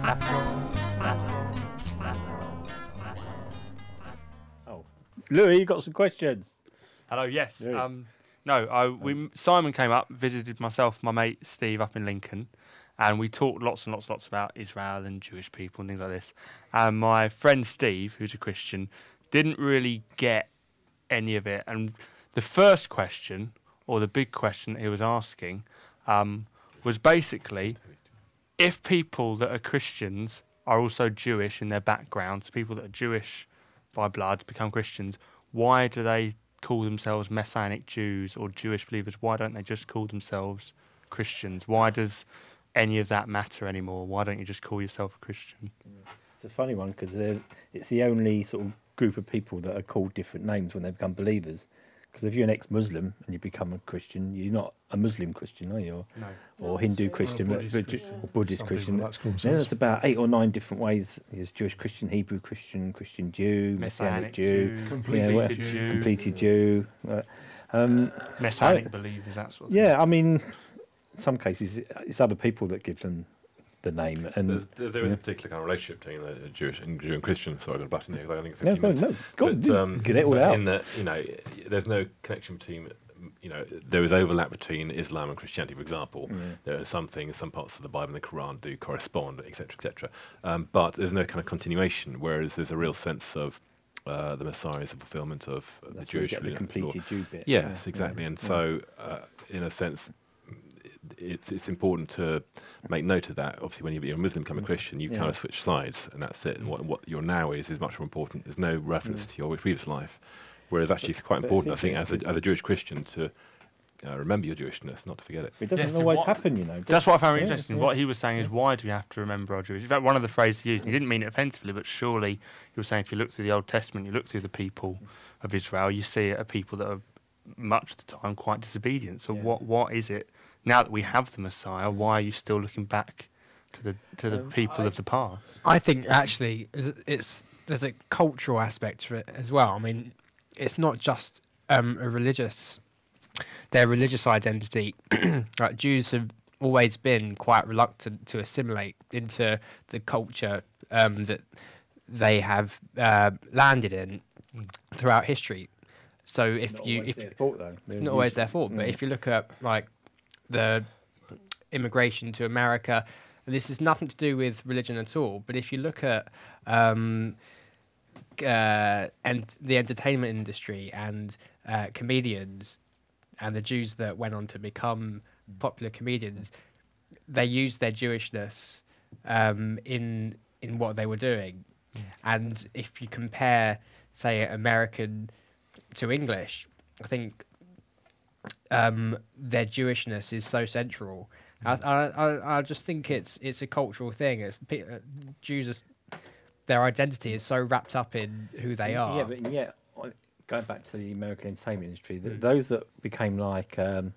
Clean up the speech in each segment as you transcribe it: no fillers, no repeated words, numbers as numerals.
Oh, Louis, you got some questions? Hello, yes. Yeah. Simon came up, visited myself, my mate Steve up in Lincoln, and we talked lots and lots about Israel and Jewish people and things like this. And my friend Steve, who's a Christian, didn't really get any of it. And the first question, or the big question that he was asking, was basically, if people that are Christians are also Jewish in their background, so people that are Jewish by blood become Christians, why do they call themselves Messianic Jews or Jewish believers? Why don't they just call themselves Christians? Why does any of that matter anymore? Why don't you just call yourself a Christian? It's a funny one because it's the only sort of group of people that are called different names when they become believers. Because if you're an ex-Muslim and you become a Christian, you're not a Muslim Christian, are you? No. Or Hindu Christian, or Buddhist Christian. Like to call Yeah, there's about 8 or 9 different ways. There's Jewish Christian, Hebrew Christian, Christian Jew, Messianic Jew, completed Jew. Messianic believers, that sort of thing. Yeah, I mean, in some cases, it's other people that give them the name. And there is a particular kind of relationship between the Jewish and Christian. Sorry, I've got a button here. I only got no, 15 minutes. go on, get it all out. In that, there's no connection between, there is overlap between Islam and Christianity, for example. There are some things, some parts of the Bible and the Quran do correspond, etc., etc. But there's no kind of continuation, whereas there's a real sense of the Messiah is the fulfillment of the Jewish the completed Jew bit. Yes, exactly. And so, in a sense, it's important to make note of that. Obviously, when you're a Muslim, become a Christian, you kind of switch sides, and that's it. And what you're now is much more important. There's no reference to your previous life, whereas actually it's quite important, I think, as a Jewish Christian, to remember your Jewishness, not to forget it. It doesn't always happen, That's what I found interesting. What he was saying is, why do we have to remember our Jewish? In fact, one of the phrases he used, he didn't mean it offensively, but surely he was saying, if you look through the Old Testament, you look through the people of Israel, you see a people that are much of the time quite disobedient. So what is it? Now that we have the Messiah, why are you still looking back to the people of the past? I think actually there's a cultural aspect to it as well. I mean, it's not just their religious identity. Like, Jews have always been quite reluctant to assimilate into the culture that they have landed in throughout history. So if not always their fault, but if you look at like the immigration to America, and this has nothing to do with religion at all, but if you look at and the entertainment industry and comedians and the Jews that went on to become popular comedians, they used their Jewishness in what they were doing. And if you compare, say, American to English, I think their Jewishness is so central. I just think it's a cultural thing. Jews, their identity is so wrapped up in who they are. Yeah, but yet, going back to the American entertainment industry, those that became like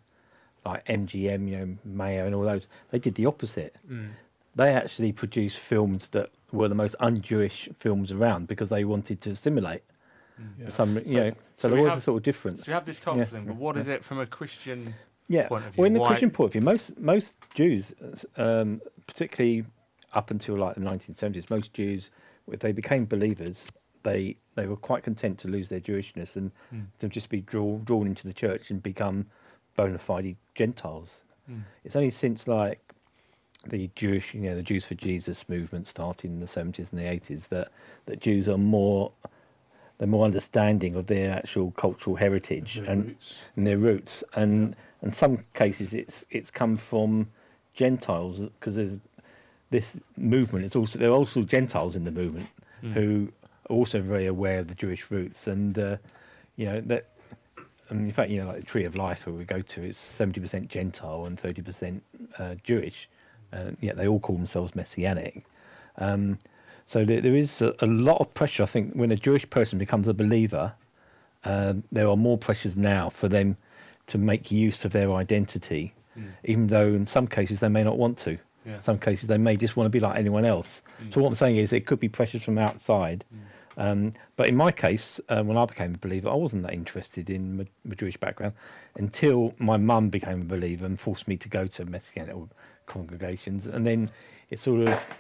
MGM, Mayo, and all those, they did the opposite. They actually produced films that were the most un-Jewish films around because they wanted to assimilate. So there was a sort of difference. So you have this cultural thing, but what is it from a Christian point of view? Well, in the Christian point of view, most Jews, particularly up until like the 1970s, most Jews, if they became believers, they were quite content to lose their Jewishness and to just be drawn into the church and become bona fide Gentiles. It's only since like the Jews for Jesus movement started in the 70s and the 80s that Jews are more understanding of their actual cultural heritage and their roots. And in some cases, it's come from Gentiles, because there's this movement. There are also Gentiles in the movement who are also very aware of the Jewish roots, and that. And in fact, like the Tree of Life, where we go to, it's 70% Gentile and 30% Jewish. Yet they all call themselves Messianic. So there is a lot of pressure. I think when a Jewish person becomes a believer, there are more pressures now for them to make use of their identity, even though in some cases they may not want to. In some cases they may just want to be like anyone else. So what I'm saying is it could be pressures from outside. But in my case, when I became a believer, I wasn't that interested in my Jewish background until my mum became a believer and forced me to go to Messianic congregations. And then it sort of...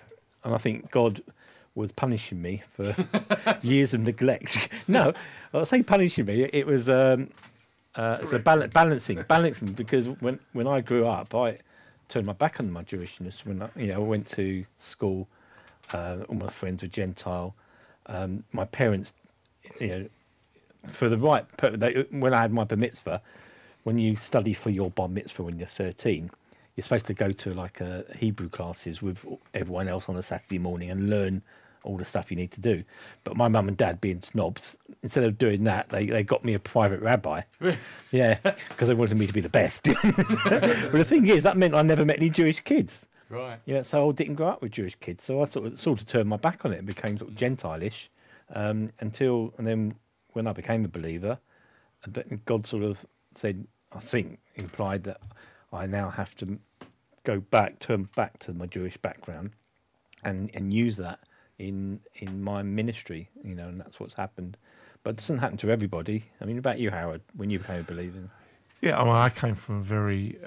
and I think God was punishing me for years of neglect. No, I was saying punishing me. It was balancing, because when I grew up, I turned my back on my Jewishness. When I went to school, all my friends were Gentile. My parents, for the right purpose, when I had my bar mitzvah, when you study for your bar mitzvah when you're 13, you're supposed to go to like Hebrew classes with everyone else on a Saturday morning and learn all the stuff you need to do. But my mum and dad, being snobs, instead of doing that, they got me a private rabbi. Yeah, because they wanted me to be the best. But the thing is, that meant I never met any Jewish kids. Right. Yeah, so I didn't grow up with Jewish kids. So I sort of turned my back on it and became sort of Gentile-ish and then when I became a believer, God sort of said, I think, implied that I now have to turn back to my Jewish background and use that in my ministry, and that's what's happened. But it doesn't happen to everybody. I mean, about you, Howard, when you became a believer? Yeah, I came from a very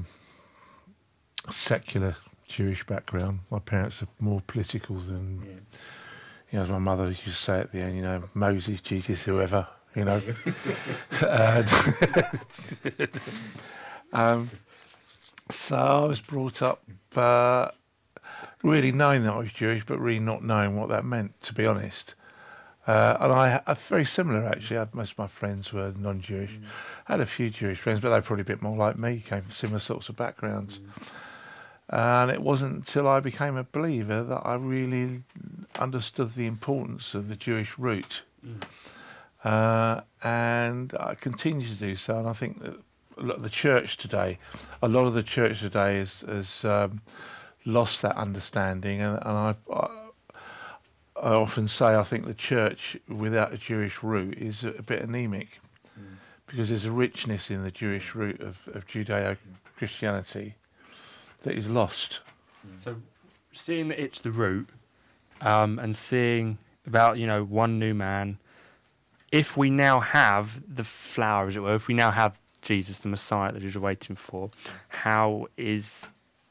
secular Jewish background. My parents are more political than, as my mother used to say at the end, Moses, Jesus, whoever, So I was brought up really knowing that I was Jewish, but really not knowing what that meant, to be honest. And I very similar, actually. Most of my friends were non-Jewish. I had a few Jewish friends, but they were probably a bit more like me, came from similar sorts of backgrounds. And it wasn't until I became a believer that I really understood the importance of the Jewish root. And I continue to do so. And I think that a lot of the church today has lost that understanding. And I often say I think the church without a Jewish root is a bit anemic, because there's a richness in the Jewish root of Judeo-Christianity that is lost. So seeing that it's the root, and seeing about, one new man, if we now have the flower, as it were, if we now have Jesus, the Messiah that you're waiting for, how is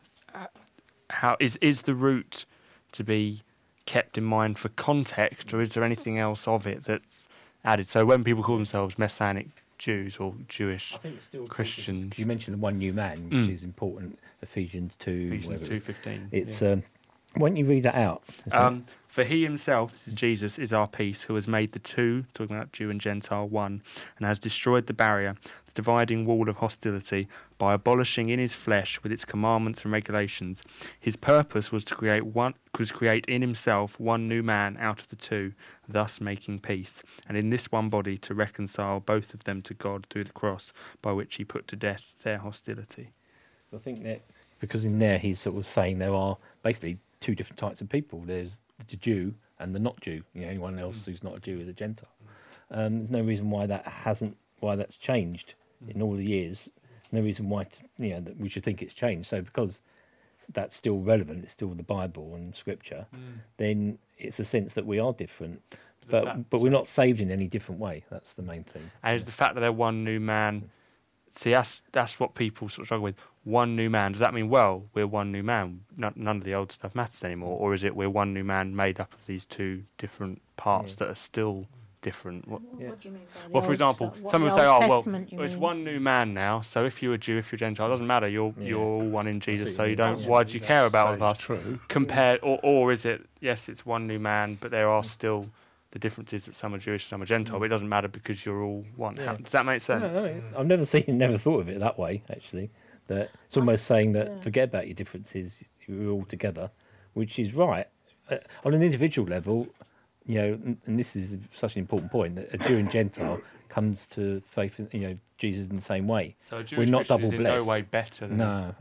the root to be kept in mind for context, or is there anything else of it that's added? So when people call themselves Messianic Jews or Jewish Christians, you mentioned the one new man, which is important. Ephesians 2:15. It's why don't you read that out? For he himself, this is Jesus, is our peace, who has made the two, talking about Jew and Gentile, one, and has destroyed the barrier, the dividing wall of hostility, by abolishing in his flesh with its commandments and regulations. His purpose was to create in himself one new man out of the two, thus making peace, and in this one body to reconcile both of them to God through the cross, by which he put to death their hostility. I think that because in there he's sort of saying there are basically two different types of people. There's the Jew and the not Jew. Anyone else who's not a Jew is a Gentile. There's no reason why that's changed in all the years. No reason why that we should think it's changed. So because that's still relevant, it's still the Bible and Scripture, then it's a sense that we are different. But we're not saved in any different way. That's the main thing. And it's the fact that they're one new man. See, that's what people sort of struggle with. One new man. Does that mean, well, we're one new man? None of the old stuff matters anymore? Or is it we're one new man made up of these two different parts that are still different? What do you mean by well, for example, some people say, it's one new man now, so if you're a Jew, if you're a Gentile, it doesn't matter. You're all one in Jesus, so you don't. Why do you care about the past? True. Compared, or is it, yes, it's one new man, but there are still the difference is that some are Jewish, some are Gentile, but it doesn't matter because you're all one. Yeah. Does that make sense? No, I've never thought of it that way, actually. That it's almost saying that forget about your differences, you're all together, which is right. On an individual level, and this is such an important point, that a Jew and Gentile comes to faith in, Jesus in the same way. So a Jewish we're not double is in blessed. no way better than No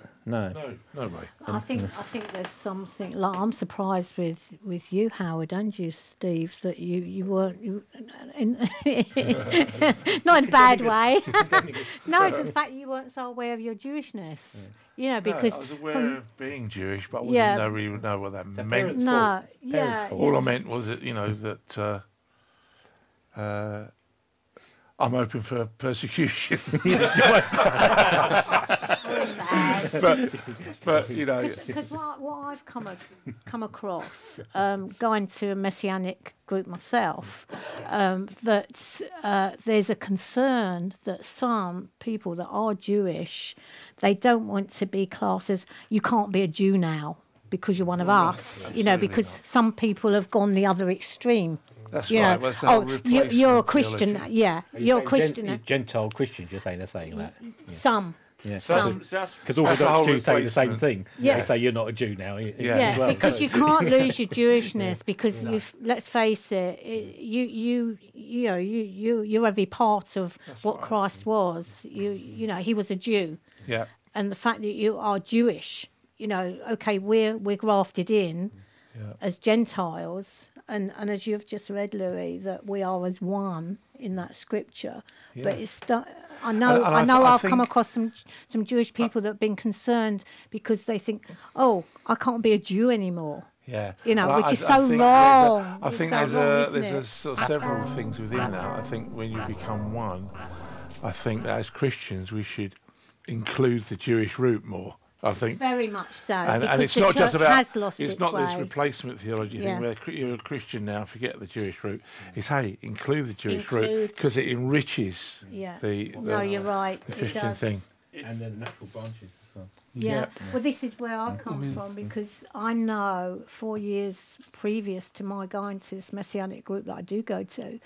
way. I think there's something like I'm surprised with you, Howard, and you, Steve, that you weren't not in a bad way. No, the fact you weren't so aware of your Jewishness. Because I was aware of being Jewish, but I didn't really know what that meant. No, All I meant was that that I'm open for persecution. bad. but you know, Because what I've come across, going to a messianic group myself, that there's a concern that some people that are Jewish, they don't want to be classed as, you can't be a Jew now because you're one of us, because some people have gone the other extreme. that's You right. know, Well, it's that replacement you're a Christian, theology. yeah, you're a Christian. Gentile Christians, you're saying they're saying that. Some. Yeah. Some. Because all That's the Orthodox whole Jews say the same replacement. thing. Yeah. They say you're not a Jew now. Yeah, as well. because you can't lose your Jewishness because let's face it, you're every part of what Christ was. You know, he was a Jew, Yeah, and the fact that you are Jewish, okay, we're grafted in as Gentiles, and as you've just read, Louis, that we are as one in that scripture. But it's I know And I've come think- across some Jewish people that have been concerned because they think, oh, I can't be a Jew anymore. yeah. Which I is so think wrong. I It's think so there's wrong, there's isn't a it? sort of several things within that. I think when you become one, I think that as Christians we should include the Jewish root more. I think. Very much so. And because it's the not just church about, has lost it's its not this way. replacement theology Yeah. thing where you're a Christian now, forget the Jewish root. It's, hey, include the Jewish root Include- because it enriches Yeah. the No, you're right. the It Christian does. thing. And then the natural branches as well. Yeah. Well, this is where I come from because I know 4 years previous to my going to this Messianic group that I do go to,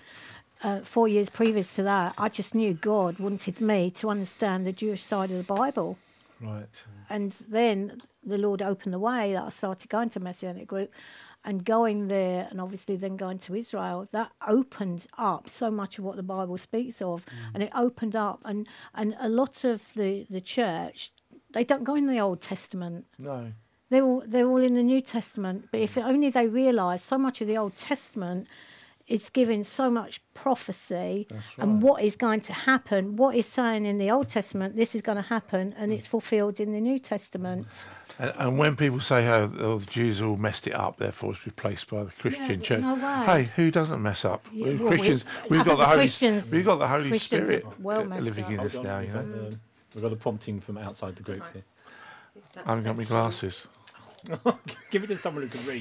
4 years previous to that, I just knew God wanted me to understand the Jewish side of the Bible. Right. And then the Lord opened the way that I started going to Messianic group and going there, and obviously then going to Israel. That opened up so much of what the Bible speaks of, and it opened up, and a lot of the church, they don't go in the Old Testament. No. They're all in the New Testament. But if only they realise so much of the Old Testament is giving so much prophecy and what is going to happen, what is saying in the Old Testament, this is going to happen, and it's fulfilled in the New Testament. And when people say, oh, the Jews all messed it up, therefore it's replaced by the Christian church. no way. Hey, who doesn't mess up? Yeah, We're well, Christians. I We've got think the Holy. Christians- We've got the Holy Christians Spirit are well messed living up. in us Hold on, now. we've You got, know. we've got a prompting from outside the group here. I haven't got my glasses. Give it to someone who can read.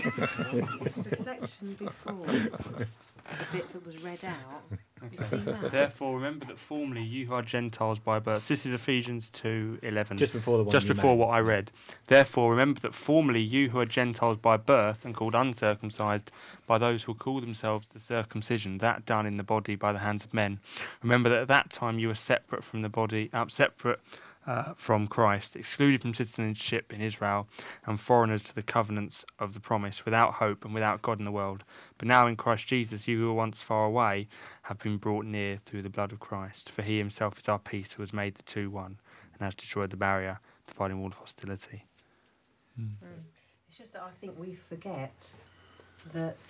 It's the section before the bit that was read out. Have you seen that? Therefore, remember that formerly you who are Gentiles by birth. This is Ephesians 2:11. Just before the one Just you before made. what I read. Therefore, remember that formerly you who are Gentiles by birth and called uncircumcised by those who call themselves the circumcision, that done in the body by the hands of men. Remember that at that time you were separate from the body, from Christ, excluded from citizenship in Israel, and foreigners to the covenants of the promise, without hope and without God in the world. But now in Christ Jesus, you who were once far away have been brought near through the blood of Christ. For he himself is our peace, who has made the two one, and has destroyed the barrier, dividing all of hostility. It's just that I think we forget that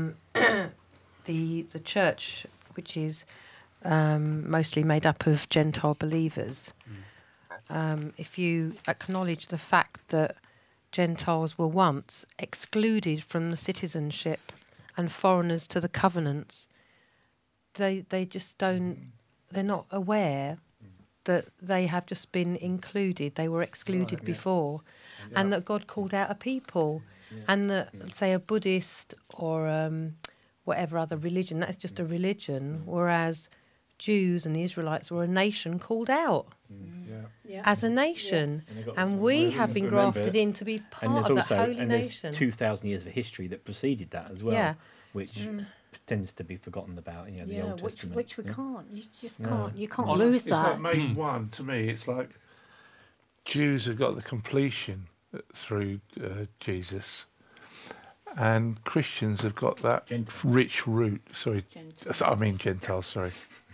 the church, which is mostly made up of Gentile believers, if you acknowledge the fact that Gentiles were once excluded from the citizenship and foreigners to the covenants, they just don't, they're not aware that they have just been included. They were excluded before, and that God called out a people, and that, say, a Buddhist or whatever other religion, that's just a religion, whereas Jews and the Israelites were a nation called out as a nation, and we have been grafted in to be part of that holy and nation. there's 2,000 years of history that preceded that as well, Yeah. which tends to be forgotten about. The Old Testament. which we can't. You just can't. You can't Well, lose it's that. like made one to me. It's like Jews have got the completion through Jesus, and Christians have got that rich root. Sorry, I mean Gentiles. Sorry,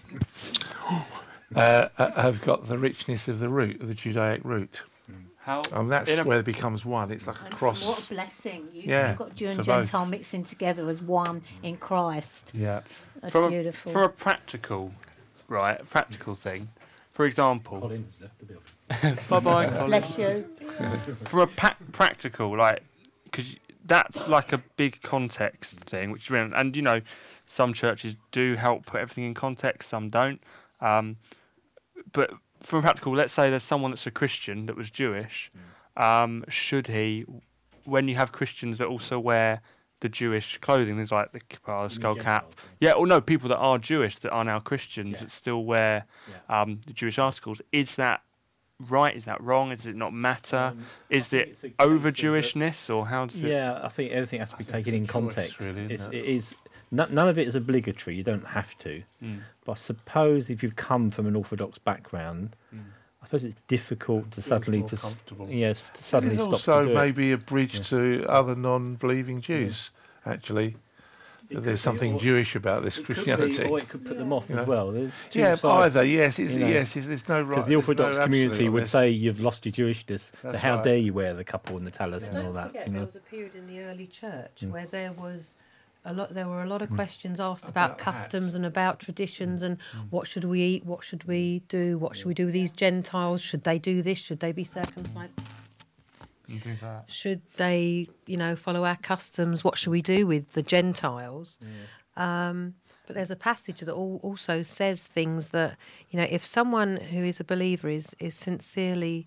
have got the richness of the root, of the Judaic root, How and that's in a- where it becomes one. It's like a And cross. what a blessing. Yeah, You've got Jew and to Gentile both. mixing together as one in Christ. Yeah, That's from beautiful. a practical thing. For example, Colin's left the building. bye bye. Bless you. From a practical, because that's like a big context thing, which and some churches do help put everything in context, some don't. But from practical, let's say there's someone that's a Christian that was Jewish. Should he, when you have Christians that also wear the Jewish clothing, things like the kippah, the skull cap, or no, people that are Jewish that are now Christians that still wear the Jewish articles, is that right? Is that wrong? Does it not matter? Is it over Jewishness, or how does it? Yeah, I think everything has to be taken in context. Really, It is none of it is obligatory. You don't have to. But I suppose if you've come from an Orthodox background, I suppose it's difficult to suddenly more comfortable. to suddenly It's stop. also to do it. maybe a bridge to other non-believing Jews. Actually, It there's could something be, Jewish about this It could Christianity. be, or it could put them off You know? as well. There's two Yeah, sides. either. Yes, you know. there's no right. Because the there's Orthodox no community absolute on would this. say you've lost your Jewishness. So That's how right. dare you wear the couple and the talus and all Don't that? forget, You there know? was a period in the early church where there was there were a lot of questions asked about About customs hats. and about traditions and what should we eat, what should we do, what should we do with these Gentiles? Should they do this? Should they be circumcised? Should they, follow our customs? What should we do with the Gentiles? But there's a passage that also says things that, if someone who is a believer is sincerely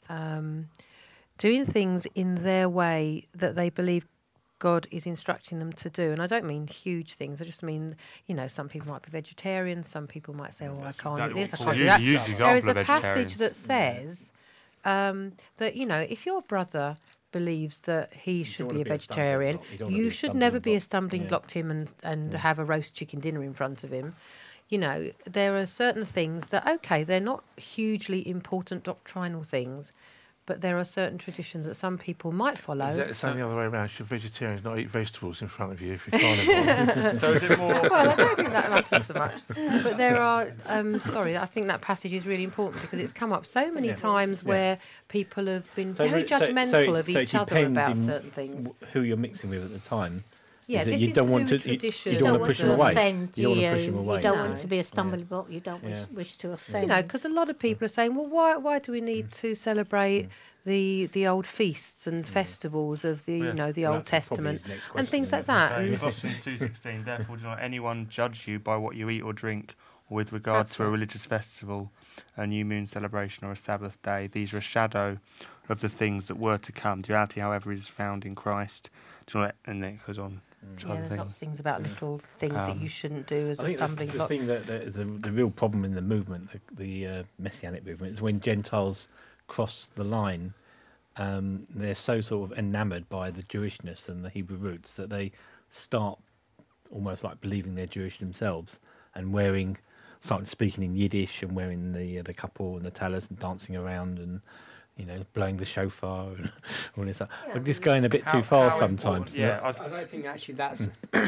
doing things in their way that they believe God is instructing them to do, and I don't mean huge things, I just mean, some people might be vegetarian, some people might say, I can't eat this, I can't do that. There is a passage that says that, if your brother believes that he should be a vegetarian, you should never be a stumbling block to him and have a roast chicken dinner in front of him. There are certain things that, okay, they're not hugely important doctrinal things, but there are certain traditions that some people might follow. Is that the same the other way around? Should vegetarians not eat vegetables in front of you if you're carnivore? So is it more? Well, I don't think that matters so much. But there are, I think that passage is really important because it's come up so many times where people have been very judgmental of each other about certain things. Who you're mixing with at the time. Yeah, is that this you is don't to want do to. with tradition. You don't want to push them away. Offend You don't want to push them away. You don't No. want to be a stumbling block. You don't wish to offend. Because a lot of people are saying, well, why do we need to celebrate the old feasts and festivals of the the Old Testament and things like that? And Colossians 2:16. Therefore, do not anyone judge you by what you eat or drink, or with regard to a religious festival, a new moon celebration, or a Sabbath day. These are a shadow of the things that were to come. The reality, however, is found in Christ. And then it goes on. there's lots of things about little things that you shouldn't do as I a think stumbling the block. thing that is the real problem in the movement, the Messianic movement, is when Gentiles cross the line. They're so sort of enamoured by the Jewishness and the Hebrew roots that they start almost like believing they're Jewish themselves and starting speaking in Yiddish and wearing the couple and the talus and dancing around and blowing the shofar and all this stuff. We're just going a bit too far sometimes. Yeah, I don't think actually that's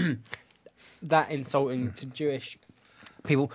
that insulting to Jewish people.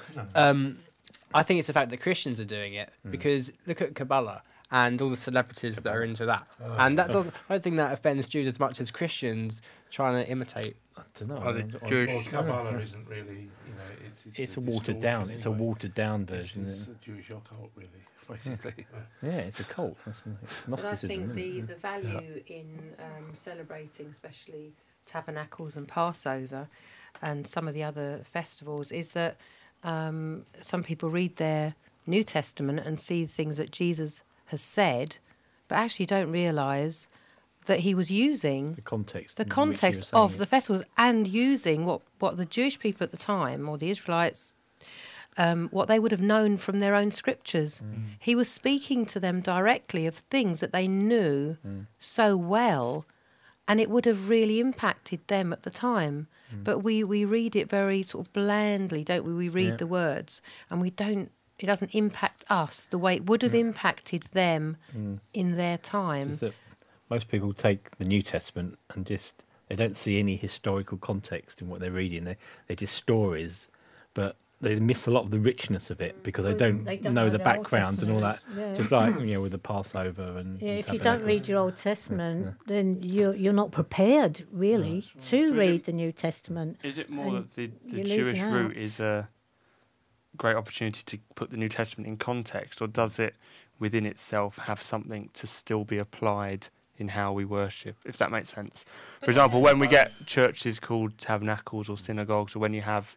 I think it's the fact that Christians are doing it because look at Kabbalah and all the celebrities that are into that, and that doesn't. I don't think that offends Jews as much as Christians trying to imitate. I don't know. Other Or Jewish. Kabbalah isn't really, It's a watered down. It's a watered down version. It's a Jewish occult, really, basically. Yeah, it's a cult. That's But I Gnosticism. think the value in celebrating, especially tabernacles and Passover, and some of the other festivals, is that some people read their New Testament and see things that Jesus has said, but actually don't realise that he was using the context. the in which you context were saying of the festivals and using what the Jewish people at the time, or the Israelites, what they would have known from their own scriptures. He was speaking to them directly of things that they knew so well, and it would have really impacted them at the time. But we read it very sort of blandly, don't we? We read the words, and it doesn't impact us the way it would have impacted them in their time. Is that most people take the New Testament and they don't see any historical context in what they're reading. They're just stories, but they miss a lot of the richness of it because they don't know the the Old background and all that. Testament. Yeah. Just like with the Passover and Yeah, if you don't Tabernacle. read your Old Testament, then you're not prepared really to read the New Testament. Is it more And that the you're Jewish losing root out. is a great opportunity to put the New Testament in context, or does it within itself have something to still be applied in how we worship, if that makes sense? For example, when we get churches called tabernacles or synagogues, or when you have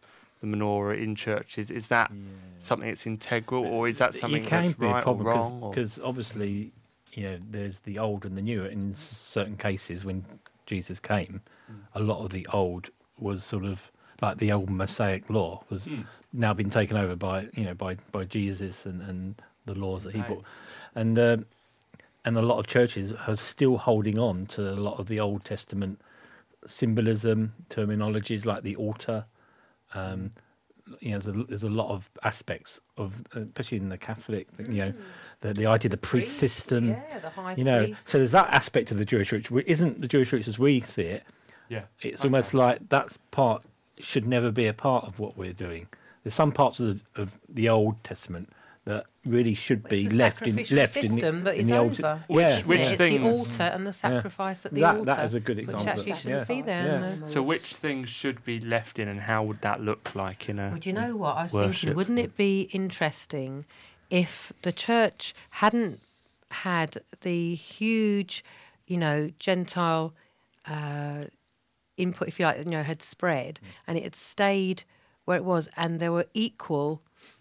the menorah in churches. Is that something that's integral, or is that something it can that's be right a problem or wrong? because obviously, there's the old and the new. In certain cases, when Jesus came, a lot of the old was sort of like the old Mosaic law was now been taken over by by Jesus and the laws that he brought, and a lot of churches are still holding on to a lot of the Old Testament symbolism, terminologies like the altar. There's a lot of aspects of, especially in the Catholic, the idea of the priest system. Yeah, the high priest. So there's that aspect of the Jewish roots, which isn't the Jewish roots as we see it. Yeah, It's almost like that part should never be a part of what we're doing. There's some parts of the Old Testament that really should be left in the Old. Which things? The altar and the sacrifice at the altar. That is a good example. Which actually shouldn't be there. So which things should be left in, and how would that look like in a? Well, do you know what I was worship? thinking? Wouldn't it be interesting if the church hadn't had the huge, Gentile input, if you like, had spread, and it had stayed where it was, and there were equal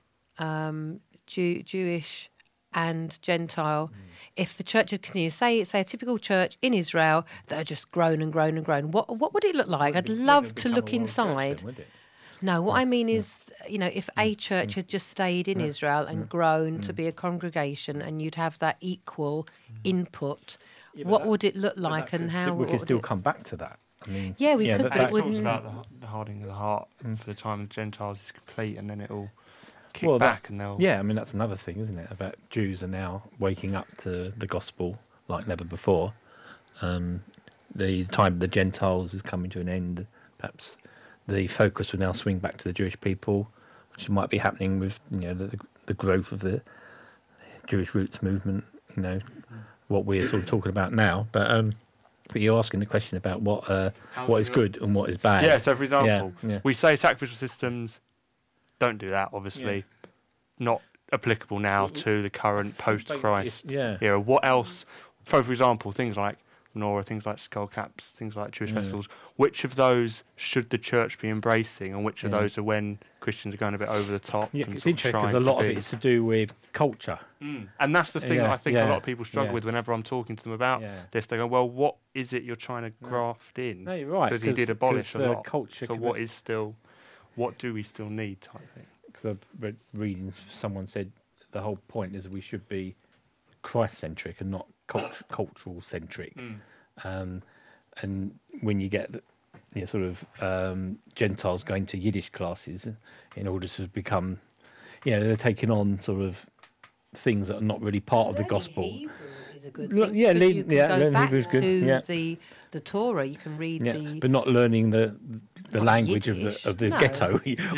Jewish and Gentile. If the church had continued, say a typical church in Israel that had just grown and grown and grown, what would it look like? I'd love to look inside. No, what I mean is, if a church had just stayed in Israel and grown to be a congregation, and you'd have that equal input, what would it look like, and how? We could still come back to that. I mean, we could, but it it talks wouldn't. about the hardening of the heart for the time of the Gentiles is complete, and then it'll kick Well, back, and they'll. Yeah, I mean, that's another thing, isn't it? About Jews are now waking up to the gospel like never before. The time of the Gentiles is coming to an end. Perhaps the focus will now swing back to the Jewish people, which might be happening with the growth of the Jewish roots movement. What we're sort of talking about now, but you're asking the question about what is good and what is bad. Yeah. So, for example, Yeah. we say sacrificial systems don't do that. Obviously, not applicable now to the current post-Christ era. What else? For example, things like menorah, things like skull caps, things like Jewish festivals. Which of those should the church be embracing, and which of those are when Christians are going a bit over the top? Yeah, and it's sort of interesting because trying a lot to of be- it is to do with culture. And that's the thing that I think a lot of people struggle yeah. with whenever I'm talking to them about Yeah. this. They go, well, what is it you're trying to graft in? No, you're right. Because he did abolish a lot. Culture. So what do we still need type thing? Because I've read reading, someone said the whole point is we should be Christ-centric and not cultural-centric. And when you get Gentiles going to Yiddish classes in order to become, they're taking on sort of things that are not really part of the gospel. Hebrew is a good Look, thing. yeah, because you can go learning back Hebrew is good, to yeah. the Torah. You can read the. But not learning the Not language Yiddish, of the no. ghetto,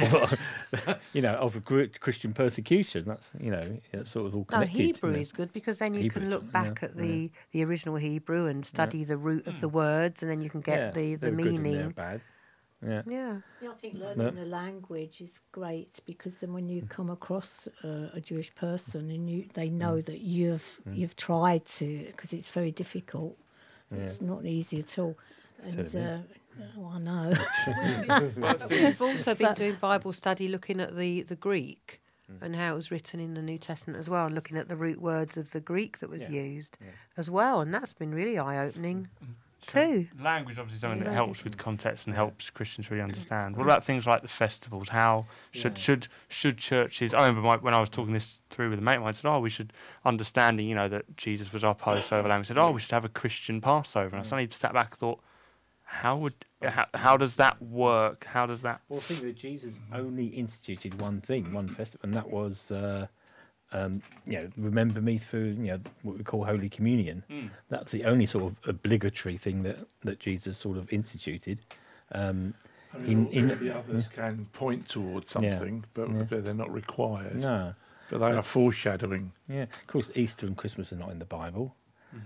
of Christian persecution. That's it's sort of all No, connected. Hebrew is good because then you Hebrew can is look good, back yeah, at the original Hebrew and study the root of the words, and then you can get the they're good and they're meaning. bad. Yeah. Yeah. I think learning the language is great because then when you come across a Jewish person and they know that you've tried to, because it's very difficult. It's not easy at all. And I know. We've also been doing Bible study looking at the Greek and how it was written in the New Testament as well, and looking at the root words of the Greek that was used as well, and that's been really eye-opening too. Language obviously is something that helps with context and helps Christians really understand. What about things like the festivals? How should churches? I remember when I was talking this through with a mate of mine, I said, "Oh, we should understanding, that Jesus was our Passover lamb." He said, "Oh, we should have a Christian Passover." And I suddenly sat back and thought, how does that work? How does that? Well, I think that Jesus only instituted one thing, one festival, and that was, remember me through, what we call Holy Communion. That's the only sort of obligatory thing that Jesus sort of instituted. The others can point towards something, but they're not required. No. But they are foreshadowing. Yeah, of course, Easter and Christmas are not in the Bible.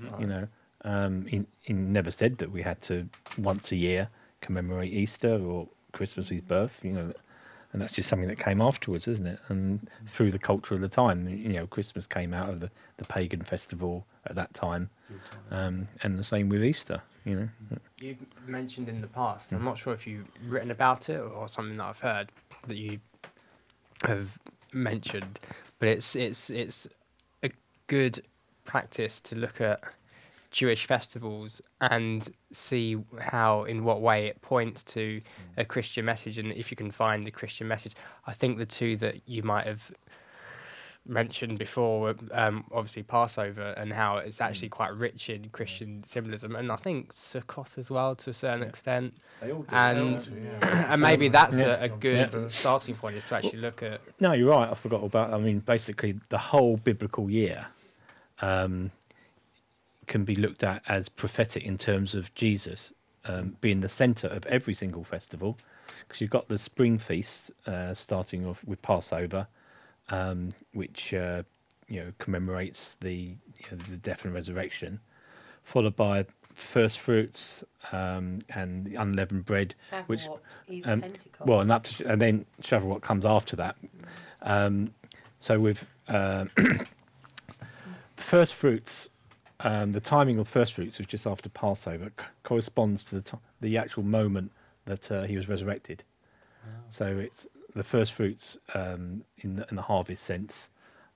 He never said that we had to once a year commemorate Easter or Christmas, his birth. and that's just something that came afterwards, isn't it? And through the culture of the time, Christmas came out of the pagan festival at that time, and the same with Easter. You've mentioned in the past, I'm not sure if you've written about it or something that I've heard that you have mentioned, but it's a good practice to look at Jewish festivals and see in what way it points to a Christian message, and if you can find a Christian message. I think the two that you might have mentioned before were obviously Passover and how it's actually quite rich in Christian symbolism, and I think Sukkot as well to a certain extent. They all do. And maybe that's a good starting point, is to actually look at. No, you're right. I forgot about. I mean, basically, the whole biblical year can be looked at as prophetic in terms of Jesus being the centre of every single festival, because you've got the spring feast starting off with Passover, which commemorates the death and resurrection, followed by first fruits and the unleavened bread, which Pentecost. well, and then Shavuot comes after that. So with first fruits. The timing of first fruits was just after Passover, corresponds to the actual moment that he was resurrected. Wow. So it's the first fruits in the harvest sense,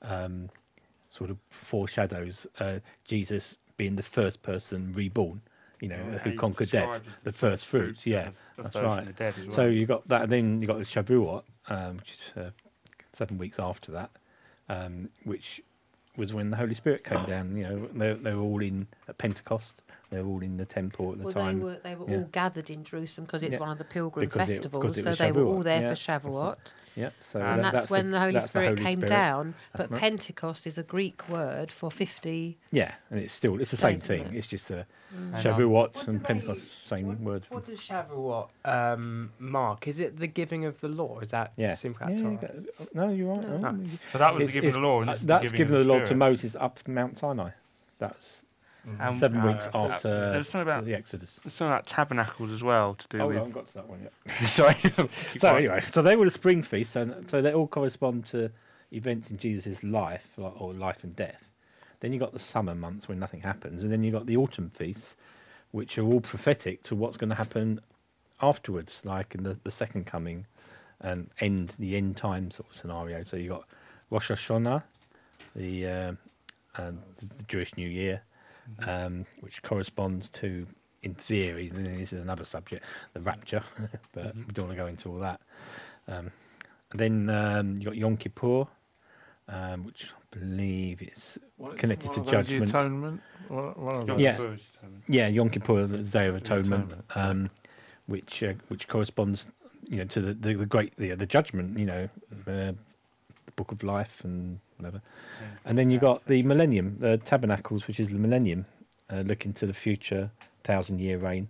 sort of foreshadows Jesus being the first person reborn, who conquered death. The first fruits, that's right. Well. So you got that, and then you got the Shavuot, which is 7 weeks after that, which was when the Holy Spirit came down. They were all in at Pentecost. They were all in the temple at the time. They were all gathered in Jerusalem because it's one of the pilgrim Because festivals. it So was they were Shavuot, all there for Shavuot. Yeah, so And that's when the Holy Spirit came down. But right. Pentecost is a Greek word for 50. Yeah, and it's the same Days, thing. isn't it? It's just a And Shavuot and Pentecost, same word. What does Shavuot mark? Is it the giving of the law? Is that Simchat Torah? No, you're right. No. So that was It's- the giving of the law. And this is That's the giving the law to Spirit. Moses up Mount Sinai. That's And, 7 weeks there after was something about the Exodus. tabernacles as well to do I with. haven't got to that one yet. Sorry. So anyway, so they were the spring feasts, and so they all correspond to events in Jesus' life, or life and death. Then you got the summer months when nothing happens, and then you got the autumn feasts, which are all prophetic to what's going to happen afterwards, like in the second coming and the end time sort of scenario. So you got Rosh Hashanah, the Jewish New Year, which corresponds to, in theory, and this is another subject, the rapture, but we don't want to go into all that. And then you got Yom Kippur, which I believe is connected to judgment. The atonement. One of Yom those. Yeah. Kippur is Yeah, Yom Kippur, the Day of Atonement, Atonement. which corresponds, to the great the judgment, the Book of Life and whatever. And then you got the millennium, the tabernacles, which is the millennium, looking to the future 1,000-year reign,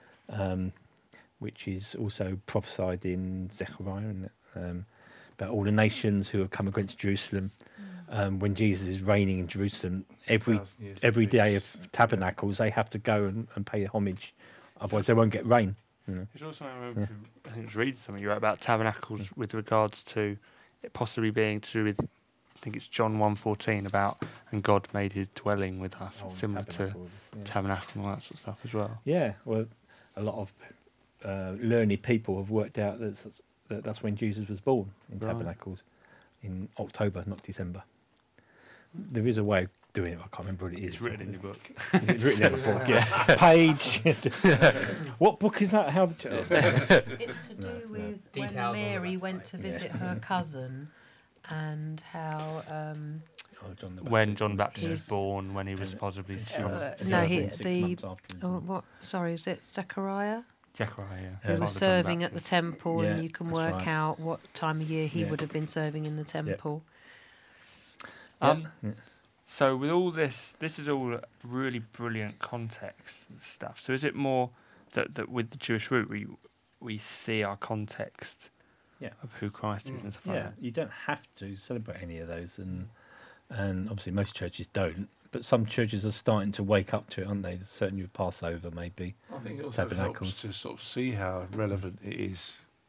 which is also prophesied in Zechariah, isn't it? About all the nations who have come against Jerusalem. When Jesus is reigning in Jerusalem, every 1,000 years every of day peace. of tabernacles, they have to go and pay homage, otherwise they won't get rain. There's also, I think it was reading something you wrote about tabernacles with regards to it possibly being to do with, I think it's John 1:14 about, and God made his dwelling with us, similar to tabernacle and all that sort of stuff as well. Yeah, well, a lot of learned people have worked out that's when Jesus was born in Right. tabernacles, in October, not December. There is a way of doing it. I can't remember what it is. It's written in your book. Is it written in the book? Yeah. Page. What book is that? How? It's to do with when Details on the Mary website. went to visit her cousin and how. When John Baptist was His- born, when he was possibly No, he- 6 the- months afterwards. Oh, what? Sorry, is it Zechariah? Zechariah. Who was serving at the temple, Yeah, and you can that's work right. out what time of year he Yeah. would have been serving in the temple. Yeah. So with all this is all really brilliant context and stuff. So is it more that with the Jewish root we see our context of who Christ is and stuff like Yeah, that? you don't have to celebrate any of those, and obviously most churches don't. But some churches are starting to wake up to it, aren't they? Certainly with Passover, maybe. I think it also Tabernacles. helps to sort of see how relevant it is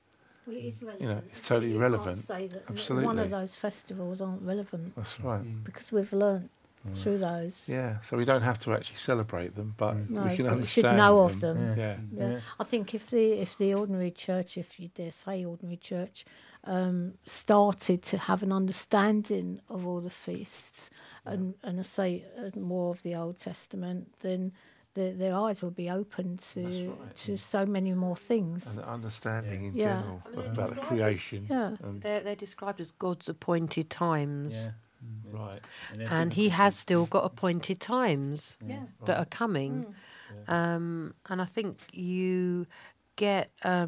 Well, it is relevant. You know, it's totally You irrelevant. can't say that Absolutely. one of those festivals aren't relevant That's right. because we've learnt through those. Yeah, so we don't have to actually celebrate them, but No, we can but we should understand know of them. Yeah. Yeah. I think if the ordinary church, if you dare say ordinary church, started to have an understanding of all the feasts and I say more of the Old Testament, then their eyes will be open to so many more things. And understanding in Yeah. general about the creation. Yeah. And, They're described as God's appointed times. right. And he has still got appointed times Yeah. that are coming. And I think you get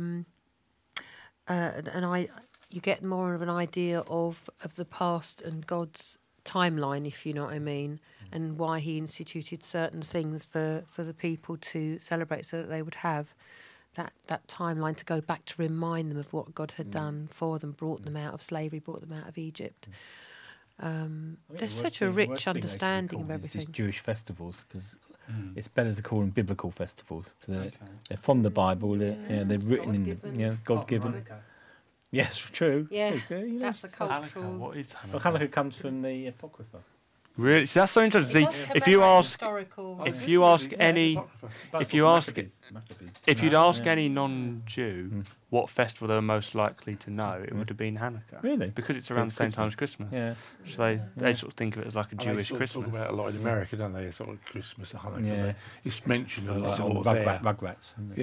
you get more of an idea of the past and God's timeline, if you know what I mean, and why he instituted certain things for the people to celebrate, so that they would have that timeline to go back to remind them of what God had done for them, brought them out of slavery, brought them out of Egypt. There's such a rich understanding of everything. Just Jewish festivals, because it's better to call them biblical festivals. They're from the Bible. They're written in God-given. Yes, true. Yeah, you know, that's a Hanukkah. cultural. What is well, Hanukkah? Hanukkah comes from the Apocrypha. Really? So that's so interesting. It See, does if you commemorate ask, historical. if you ask any, if you ask, Maccabees. if you'd No, ask yeah. any non-Jew what festival they were most likely to know, it would have been Hanukkah. Really? Because it's around the same time as Christmas. Yeah. So they sort of think of it as like a And they Jewish sort of talk Christmas. about it a lot in America, don't they? Sort of Christmas and Hanukkah. Yeah. It's mentioned a lot Sort of there. Rugrats. Isn't it?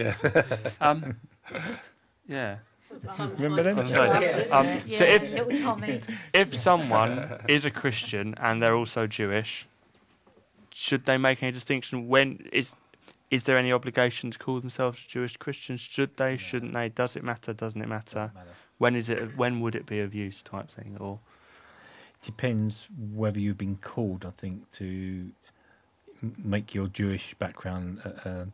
Yeah. Yeah. Remember them? So if Little Tommy. if someone is a Christian and they're also Jewish, should they make any distinction? When is there any obligation to call themselves Jewish Christians? Should they? Shouldn't they? Does it matter? Doesn't it matter? When is it? When would it be of use? Type thing, or Depends whether you've been called, I think, to make your Jewish background, a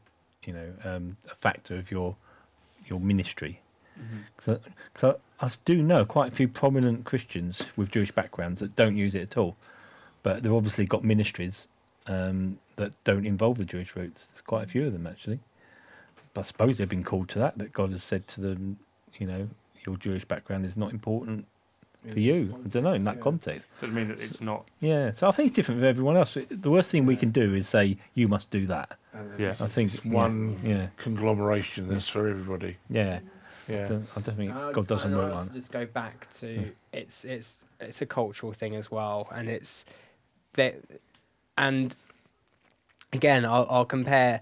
factor of your ministry. Because I do know quite a few prominent Christians with Jewish backgrounds that don't use it at all, but they've obviously got ministries that don't involve the Jewish roots. There's quite a few of them actually. But I suppose they've been called to that God has said to them, your Jewish background is not important for you. I don't know, in that context. doesn't mean that it's not. Yeah, so I think it's different for everyone else. The worst thing we can do is say, you must do that. Yeah. I think It's one conglomeration that's for everybody. Yeah. Yeah. I don't think No, God doesn't and I work also like that. just go back to it's a cultural thing as well, and it's that, and again I'll compare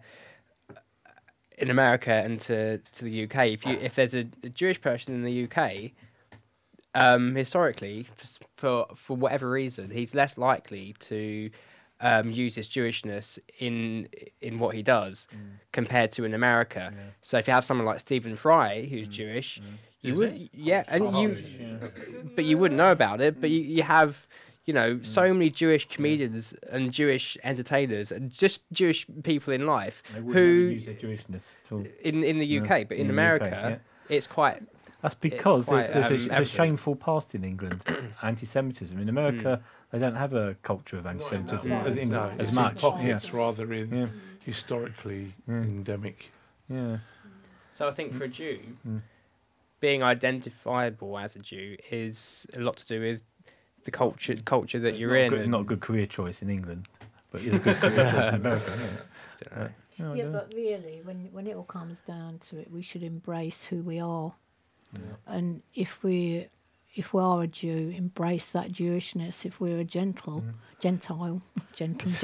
in America and to the UK. If there's a Jewish person in the UK, historically for whatever reason, he's less likely to use his Jewishness in what he does compared to in America. Yeah. So if you have someone like Stephen Fry who's Jewish, you Is would but you wouldn't know about it. But you have so many Jewish comedians and Jewish entertainers and just Jewish people in life They wouldn't who use their Jewishness at all. in the UK, but in the America it's quite. That's because quite, there's a evident. shameful past in England, anti-Semitism. In America, they don't have a culture of anti-Semitism as much. It's rather historically endemic. Yeah. So I think for a Jew, being identifiable as a Jew is a lot to do with the culture that It's you're not in. Good, not a good career choice in England, but it's a good career choice in America. Yeah. No, I Yeah, don't. but really, when it all comes down to it, we should embrace who we are. And if we are a Jew, embrace that Jewishness. If we're a Gentile, But it's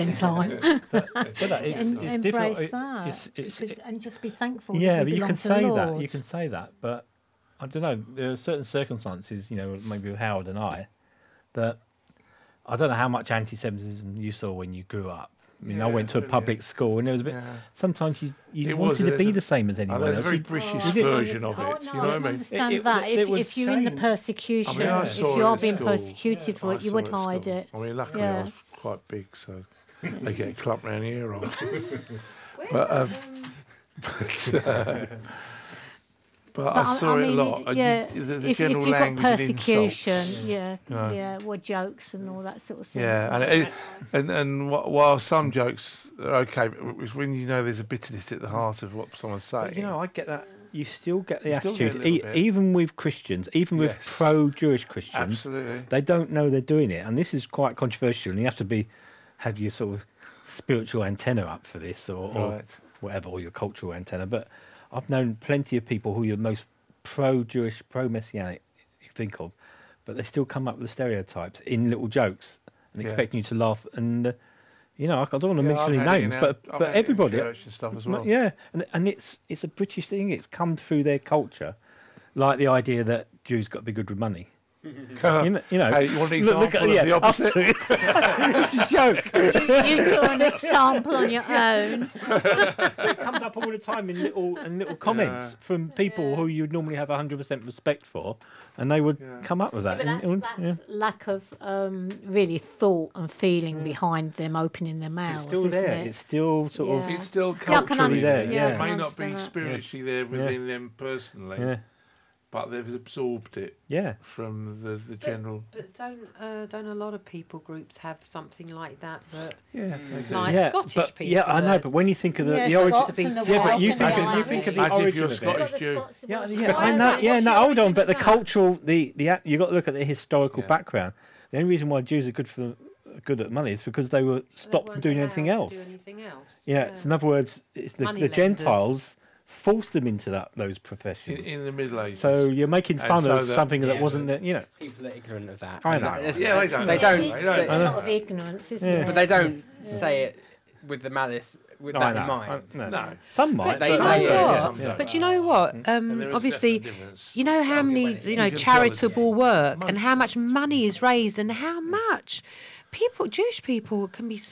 it's embrace different. that, It's and just be thankful. yeah, that but we you belong can to the say that. Lord. You can say that, but I don't know. There are certain circumstances, maybe with Howard and I, that I don't know how much anti-Semitism you saw when you grew up. I mean, I went to a public school, and there was a bit. Sometimes you It was, wanted to be there's a- the same as anyone There's a else. very You- British did- version of it. No, You know what I mean? understand It- that. it was If you're in the saying- persecution, I if saw you it are at being school. persecuted for I it, you saw would it at school. hide it. I mean, luckily I Yeah. was quite big, so they get a clump round here. But But I saw it a lot. And Yeah, the if general you've got language and persecution, insults. yeah, or jokes and all that sort of thing. Yeah, and while some jokes are okay, it's when you know there's a bitterness at the heart of what someone's saying. But, I get that. You still get the You still get a attitude, little bit. even with Christians, even with Yes. pro-Jewish Christians. Absolutely. They don't know they're doing it, and this is quite controversial. And you have to have your sort of spiritual antenna up for this, or Right. whatever, or your cultural antenna. But I've known plenty of people who are most pro-Jewish, pro-messianic you think of, but they still come up with the stereotypes in little jokes and Yeah. expecting you to laugh. And I don't want to Yeah, mention I've any had it names, in but I've had it in everybody, church and stuff as well. yeah, and it's a British thing. It's come through their culture, like the idea that Jews got to be good with money. Hey, you want an example of the us opposite? two. It's a joke. You draw an example on your own. It comes up all the time in little comments from people who you'd normally have 100% respect for, and they would come up with that. But that's lack of really thought and feeling behind them opening their mouths. It's still isn't there. It? It's still sort of. Yeah. It's still Yeah, I can culturally there. understand- yeah, It I may can not be understand that. spiritually there within them personally, Yeah. but they've absorbed it Yeah. from the general. But don't a lot of people groups have something like that? That Yeah, they do. Like yeah, Scottish but, people Yeah, I know. that- But when you think of the Yes, origin, Scots and the yeah, but Welsh you and think the of Irish. the Imagine if origin you're of it. Scottish Jew. Yeah, What's yeah, the I know. origin? Yeah, What's no, the hold on. origin But of the that? cultural, the you got to look at the historical Yeah. background. The only reason why Jews are good at money is because they were stopped from doing anything else. Yeah. So in other words, it's the Moneylenders. Gentiles forced them into those professions. In the Middle Ages. So you're making And fun so of that- something that Yeah, wasn't but- there. People are ignorant of that. I know. It's- Yeah, they don't They know. don't. They don't There's a know. lot of ignorance, isn't Yeah. there? But they don't say it with the malice, with that in mind. No. Some might. But They do you say know it, what? some don't. But do you know what? And there is Obviously, definite difference. you know how many when it- You can tell charitable the- work Money. and how much money is raised and how much Jewish people can be.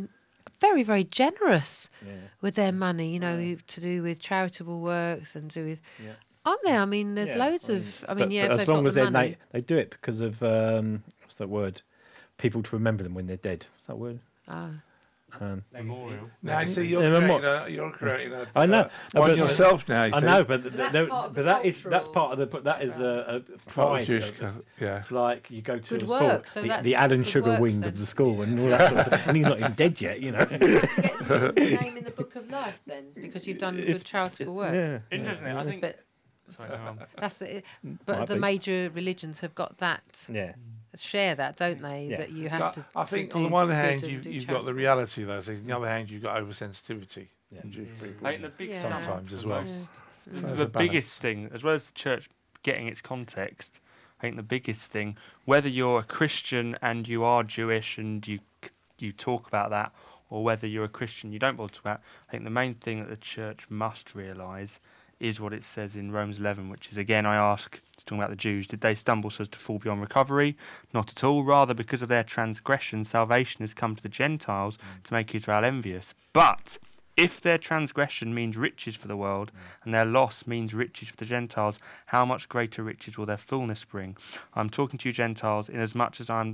Very, very generous with their money. To do with charitable works and to do with. Yeah. Aren't there? I mean, there's Yeah, loads I of. I But- mean, yeah, but if as they've long got as the money. they do it because of what's that word? People to remember them when they're dead. What's that word? Oh. Memorial. Now, see, Yeah, you're creating a I know. one but- yourself now. You I see. know, but that's there- part of but the that's cultural part of the. But that is a Part of pride. Jewish of- yeah. It's like you go to Good a work, school, so that's the Alan good Sugar works wing then. of the school, and all that sort of thing. And he's not even dead yet, you know. To get the name in the book of life, then, because you've done It's- good charitable work. Yeah. Interesting. I think. But Sorry, no, that's it. Might But the be. major religions have got that. Yeah. Share that, don't they? Yeah. That you have to. I think to on the do one good hand and you've do got the charitable. reality of those things. On the other hand you've got oversensitivity Yeah. from Jewish people. I think the big Yeah. Sometimes as well. Yeah. There's the a balance. biggest thing, as well as the church getting its context, I think the biggest thing, whether you're a Christian and you are Jewish and you talk about that, or whether you're a Christian you don't bother to talk about, I think the main thing that the church must realise is what it says in Romans 11, which is, again, I ask, it's talking about the Jews, did they stumble so as to fall beyond recovery? Not at all. Rather, because of their transgression, salvation has come to the Gentiles to make Israel envious. But if their transgression means riches for the world, and their loss means riches for the Gentiles, how much greater riches will their fullness bring? I'm talking to you Gentiles, inasmuch as I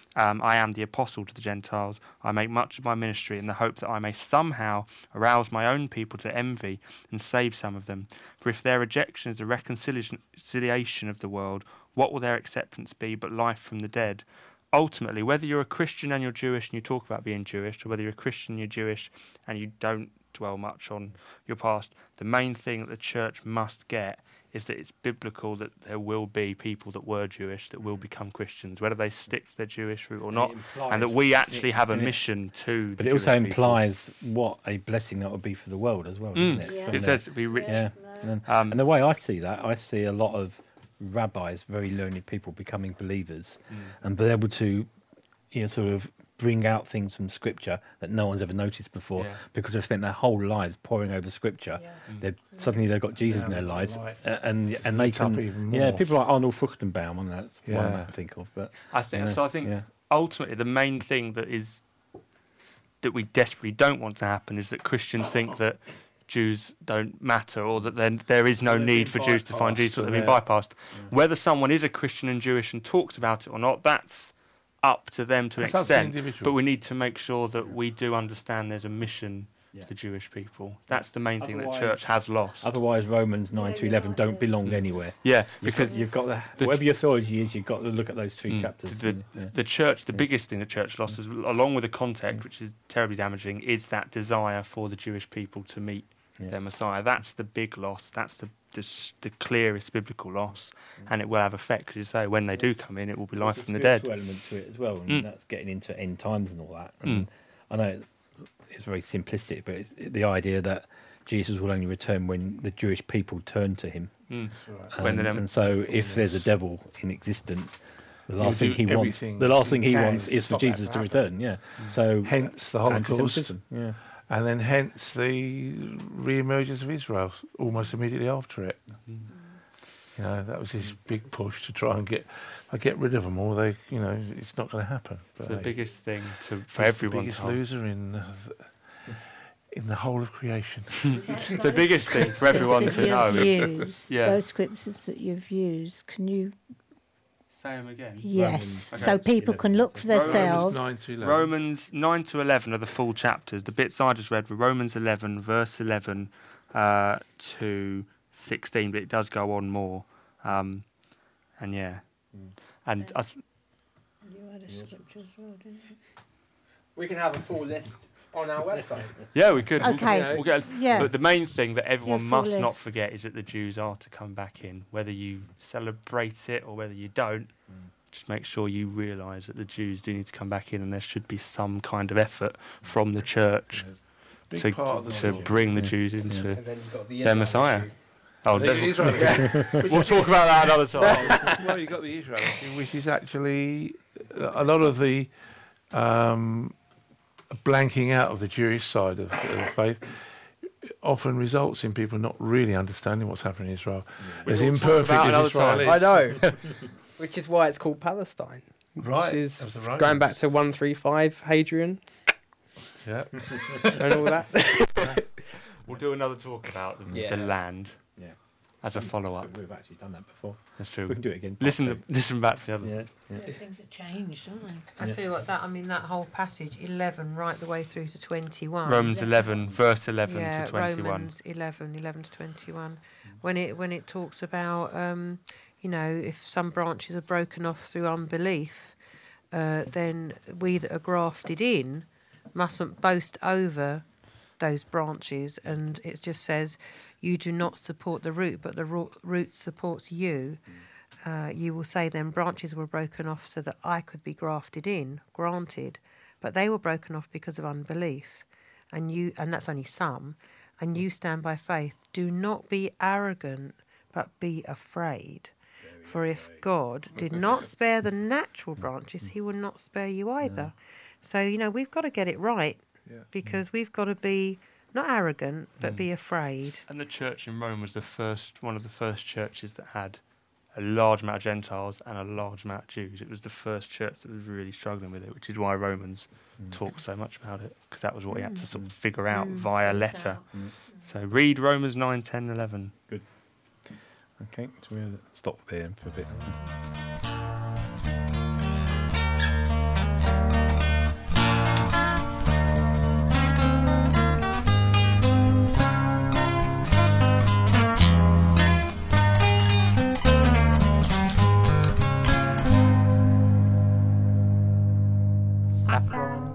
am the apostle to the Gentiles. I make much of my ministry in the hope that I may somehow arouse my own people to envy and save some of them. For if their rejection is the reconciliation of the world, what will their acceptance be but life from the dead? Ultimately, whether you're a Christian and you're Jewish and you talk about being Jewish, or whether you're a Christian and you're Jewish and you don't dwell much on your past, the main thing that the church must get is that it's biblical that there will be people that were Jewish that will become Christians, whether they stick to their Jewish route or not, and that we actually have a mission to But the it also Jewish people. implies what a blessing that would be for the world as well, doesn't it? Yeah. From It the- says to be rich. Yeah. And Um, the way I see that, I see a lot of rabbis, very learned people, becoming believers, and be able to, sort of bring out things from Scripture that no one's ever noticed before, Yeah. because they've spent their whole lives poring over Scripture. Suddenly they've got Jesus in their lives, and they Eat up can. even Yeah, more. people like Arnold Fruchtenbaum, and that's one Yeah. I think of. But I think yeah, so. I think yeah. ultimately the main thing that we desperately don't want to happen is that Christians think that Jews don't matter, or that then there is no They've need been for Jews to find bypassed, Jesus, or so they've been they're- bypassed. Whether someone is a Christian and Jewish and talks about it or not, that's up to them to an That's up to the extent. individual. But we need to make sure that we do understand there's a mission Yeah. the Jewish people. That's the main thing that Otherwise- church has lost. Otherwise, Romans 9 to 11 don't belong anywhere. Yeah, Because because you've got the- whatever your authority is, you've got to look at those three Mm. chapters. The- Yeah. the church, the Yeah. biggest thing the church lost, is, along with the context, which is terribly damaging, is that desire for the Jewish people to meet Yeah. their Messiah. That's the big loss. That's the clearest biblical loss, and it will have effect. Because you say, when they do come in, it will be life There's a from the dead. spiritual element to it as well, and Mm. that's getting into end times and all that. And I know it's very simplistic, but it's the idea that Jesus will only return when the Jewish people turn to him. Mm. That's right. When And, them- and so, if there's a devil in existence, the last thing do he wants, everything the last thing he he can wants to is for stop that Jesus from to happening. return. Yeah. So Hence the Holocaust, anti-Semitism. Yeah. and then hence the re-emergence of Israel almost immediately after it. You know, that was his big push to try and get rid of them all. It's not going to happen. But So the hey, biggest thing for he's everyone the biggest to hold. loser in the whole of creation. The biggest thing for everyone That to know you've is used, Yeah. those scriptures that you've used, can you? say them again. Yes, Okay. so people can look for themselves. 9 to 11. Romans 9 to 11 are the full chapters. The bits I just read were Romans 11, verse 11 to 16, but it does go on more. And yeah. And us, We can have a full list on our website. yeah, we could. Okay. We'll get, Yeah. But the main thing that everyone full must not list. forget is that the Jews are to come back in. Whether you celebrate it or whether you don't, just make sure you realise that the Jews do need to come back in, and there should be some kind of effort from the church Big to, part of the to story. bring the Jews into And then you've got the their Israel Messiah. issue. Oh, The devil- Israel- we'll talk about that another time. Well, you've got the Israel issue, which is actually a lot of the blanking out of the Jewish side of faith often results in people not really understanding what's happening in Israel. As We'll talk imperfect about as another Israel time. is. I know. Which is why it's called Palestine. Right. Which is that was the Romans. going back to 135 Hadrian Yeah. and all that. We'll do another talk about the Yeah. land Yeah. as a follow-up. We've actually done that before. That's We true. can do it again. Listen back to the other. Yeah. Those things have changed, haven't they? I Yeah. tell you what, that whole passage 11 right the way through to 21. Romans 11, verse 11 yeah, to 21. Romans 11 to 21. When it talks about if some branches are broken off through unbelief, then we that are grafted in mustn't boast over those branches, and it just says you do not support the root, but the root supports you. You will say then branches were broken off so that I could be grafted in, granted, but they were broken off because of unbelief, and that's only some, and you stand by faith. Do not be arrogant, but be afraid. For if God did not spare the natural branches, he will not spare you either. So, we've got to get it right, because we've got to be not arrogant, but be afraid. And the church in Rome was one of the first churches that had a large amount of Gentiles and a large amount of Jews. It was the first church that was really struggling with it, which is why Romans talk so much about it, because that was what he had to sort of figure out via letter. So read Romans 9, 10, 11. Okay, so we'll stop there for a bit. Saffron.